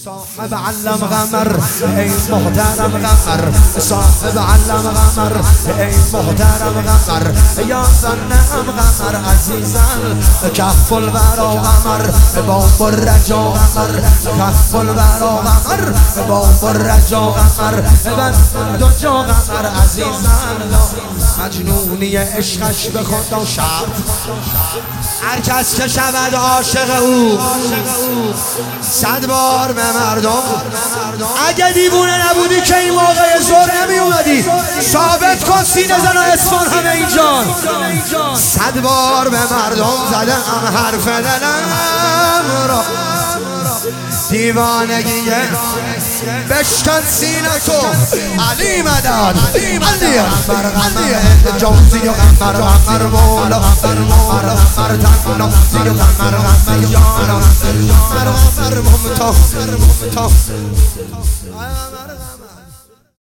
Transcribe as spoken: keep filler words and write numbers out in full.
صاحب علم غمر ای محترم غمر صاحب علم غمر ای محترم غمر یا زنم غمر عزیزم کف الورا غمر باب الرجا غمر کف الورا غمر باب الرجا غمر بند دو جا غمر عزیزم مجنونی عشقش به خدا شب هر کس که شود عاشق او صد بار به مردم. اگه دیوونه نبودی که این موقع زور نمی اومدی ثابت کن سینه زن و اصفان همه اینجان. صد بار به مردم زدم حرف دلم را دیوانگیه بشکن سینه تو علی مدد علی اکبر غمر جوزی و غمر غمر مولا غمر مولا غمر تن نفسی و غمر غمر جانا غمر غمر ممتا